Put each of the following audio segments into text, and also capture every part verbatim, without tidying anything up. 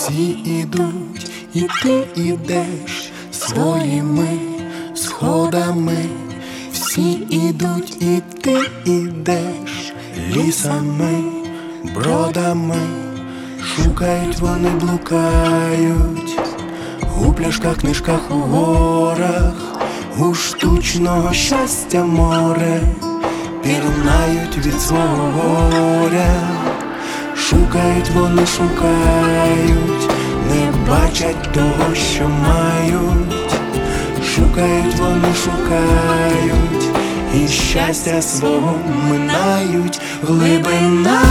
Всі ідуть, і ти ідеш своїми сходами. Всі ідуть, і ти ідеш лісами, бродами. Шукають вони, блукають у пляшках, книжках, у горах, у штучного щастя море. Пірнають від свого горя. Шукають вони, шукають, не бачать того, що мають. Шукають вони, шукають, і щастя свого минають. Глибина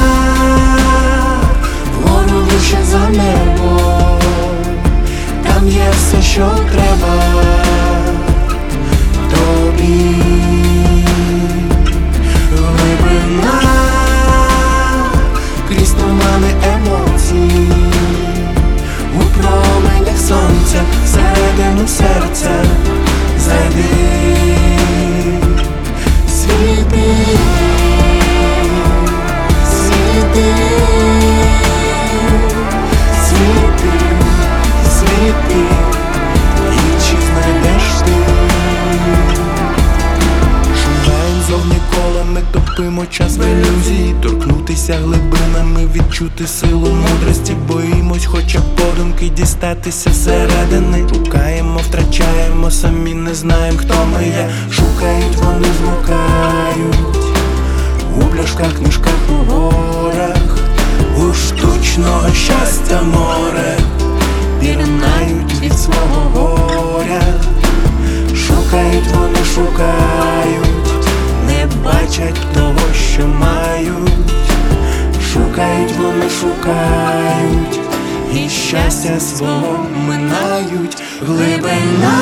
вгору вище за небо, там є все, що треба тобі. Глибина крізь тумани емоцій, у променях сонця, всередину серця зайди. Світи, світи, світи, світи, і чи знайдеш ти? Шумаєм зовні колами, топимо час в ілюзії. Торкнутися глибинами, відчути силу мудрості. Боїмось хоча б подумки дістатися зсередини. Шукаємо, втрачаємо, самі не знаємо, хто ми є. Шукають вони, блукають у пляшках, книжках, у горах, у штучного щастя море. Пірнають від свого горя. Шукають вони, шукають, не бачать того, що мають. Шукають вони, шукають, і щастя свого минають. Глибина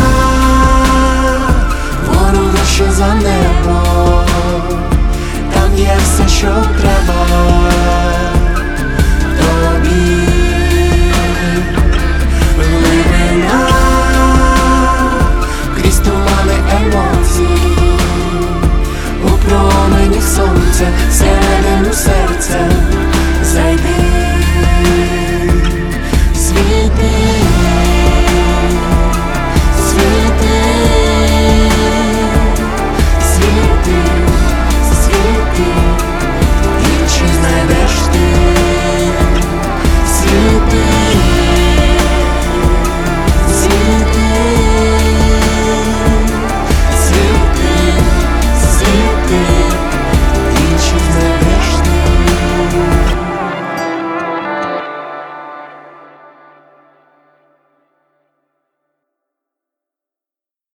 вгору вище за небо, там є все, що треба